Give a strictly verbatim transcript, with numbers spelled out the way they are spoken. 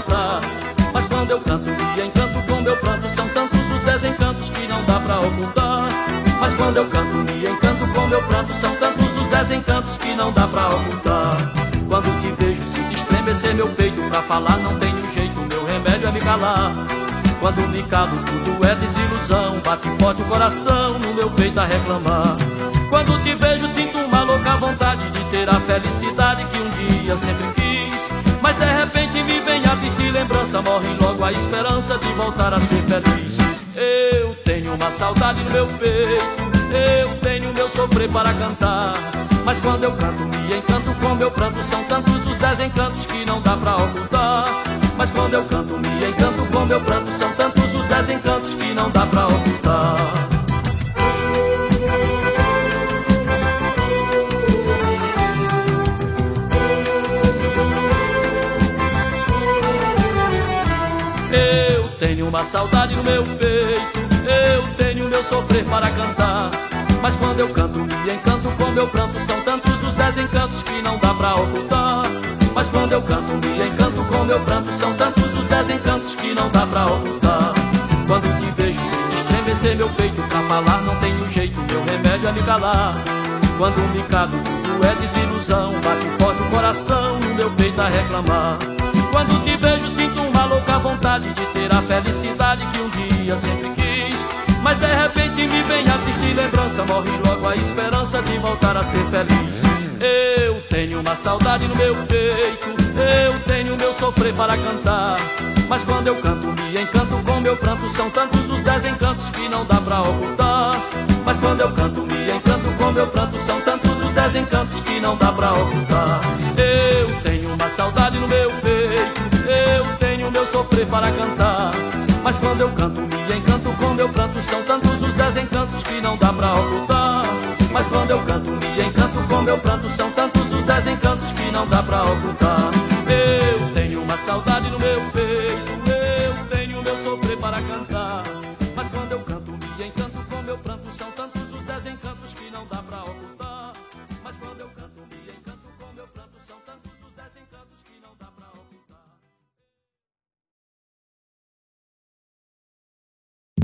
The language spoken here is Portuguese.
encontrar. Mas quando eu canto, me encanto com meu pranto. São tantos os desencantos que não dá pra ocultar. Mas quando eu canto, me encanto com meu pranto. São tantos os desencantos que não dá pra ocultar. Quando te vejo, sinto estremecer meu peito. Pra falar não tenho jeito, meu remédio é me calar. Quando me calo, tudo é desilusão. Bate forte o coração no meu peito a reclamar. Quando te vejo, sinto uma louca vontade de ter a felicidade que um dia sempre quis. Mas de repente me vem a triste lembrança. Morre logo a esperança de voltar a ser feliz. Eu tenho uma saudade no meu peito. Eu tenho meu sofrer para cantar. Mas quando eu canto, me encanto com meu pranto. São tantos os desencantos que não dá pra ocultar. Mas quando eu canto, me encanto com meu pranto. São tantos os desencantos que não dá pra ocultar. Eu tenho uma saudade no meu peito. Eu tenho meu sofrer para cantar. Mas quando eu canto, me encanto com meu pranto. São tantos os desencantos que não dá pra ocultar. Mas quando eu canto, me encanto com meu pranto. São tantos os desencantos que não dá pra ocultar. Quando te vejo, sinto estremecer meu peito. Pra falar não tenho jeito, meu remédio é me calar. Quando me calo, tudo é desilusão. Bate forte o coração no meu peito a reclamar. Quando te vejo, sinto uma louca vontade de ter a felicidade que um dia sempre quis. Mas de repente me vem a triste lembrança. Morre logo a esperança de voltar a ser feliz. Eu tenho uma saudade no meu peito. Eu tenho meu sofrer para cantar. Mas quando eu canto, me encanto com meu pranto. São tantos os desencantos que não dá pra ocultar. Mas quando eu canto, me encanto com meu pranto. São tantos os desencantos que não dá pra ocultar. Eu tenho uma saudade no meu peito. Eu tenho meu sofrer para cantar. Mas quando eu canto, me encanto com meu pranto. São tantos os desencantos que não dá pra ocultar. Mas quando eu canto, me encanto com meu pranto. São tantos os desencantos que não dá pra ocultar.